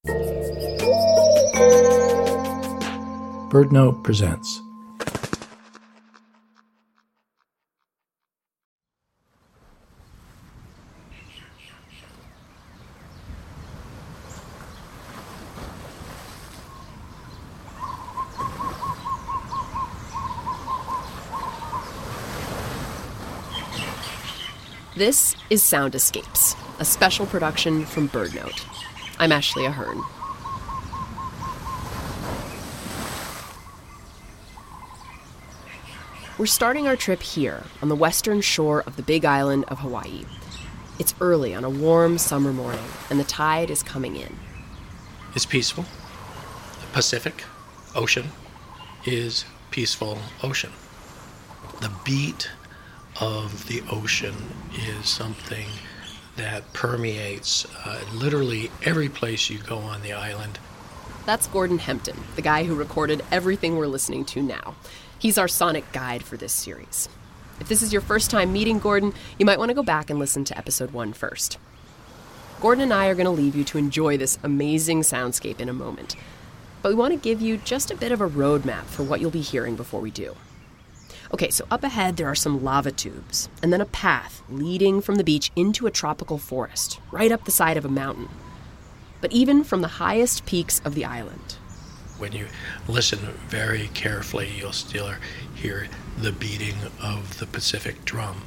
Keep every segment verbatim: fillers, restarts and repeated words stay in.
BirdNote presents. This is Sound Escapes, a special production from BirdNote. I'm Ashley Ahern. We're starting our trip here on the western shore of the Big Island of Hawaii. It's early on a warm summer morning, and the tide is coming in. It's peaceful. The Pacific Ocean is peaceful ocean. The beat of the ocean is something that permeates uh, literally every place you go on the island. That's Gordon Hempton, the guy who recorded everything we're listening to now. He's our sonic guide for this series. If this is your first time meeting Gordon, you might want to go back and listen to episode one first. Gordon and I are going to leave you to enjoy this amazing soundscape in a moment, but we want to give you just a bit of a roadmap for what you'll be hearing before we do. Okay, so up ahead there are some lava tubes, and then a path leading from the beach into a tropical forest, right up the side of a mountain. But even from the highest peaks of the island, when you listen very carefully, you'll still hear the beating of the Pacific drum.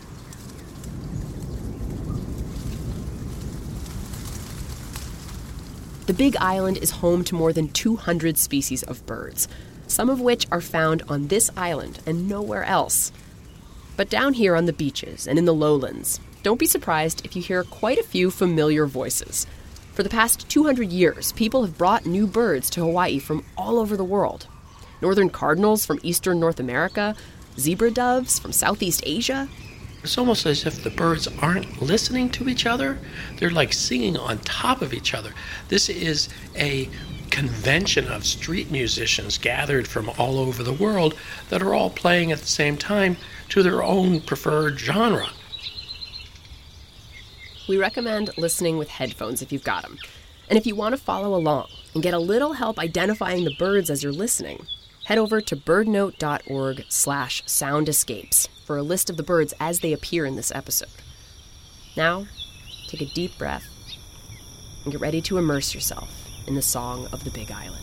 The Big Island is home to more than two hundred species of birds, some of which are found on this island and nowhere else. But down here on the beaches and in the lowlands, don't be surprised if you hear quite a few familiar voices. For the past two hundred years, people have brought new birds to Hawaii from all over the world. Northern cardinals from eastern North America, zebra doves from Southeast Asia. It's almost as if the birds aren't listening to each other. They're like singing on top of each other. This is a convention of street musicians gathered from all over the world that are all playing at the same time to their own preferred genre. We recommend listening with headphones if you've got them. And if you want to follow along and get a little help identifying the birds as you're listening, head over to birdnote.org slash soundescapes for a list of the birds as they appear in this episode. Now, take a deep breath and get ready to immerse yourself in the song of the Big Island.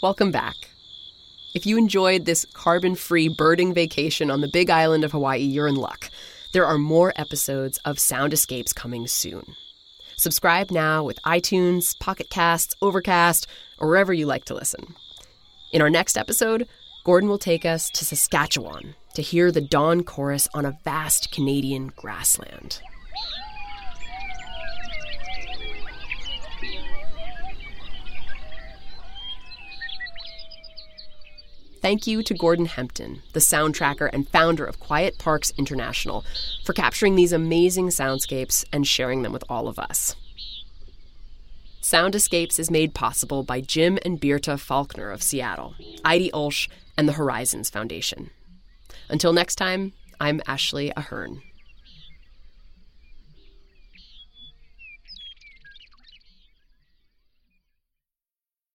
welcome back. If you enjoyed this carbon-free birding vacation on the Big Island of Hawaii, you're in luck. There are more episodes of Sound Escapes coming soon. Subscribe now with iTunes, Pocket Casts, Overcast, or wherever you like to listen. In our next episode, Gordon will take us to Saskatchewan to hear the dawn chorus on a vast Canadian grassland. Thank you to Gordon Hempton, the soundtracker and founder of Quiet Parks International, for capturing these amazing soundscapes and sharing them with all of us. Sound Escapes is made possible by Jim and Birta Faulkner of Seattle, Heidi Ulsh, and the Horizons Foundation. Until next time, I'm Ashley Ahern.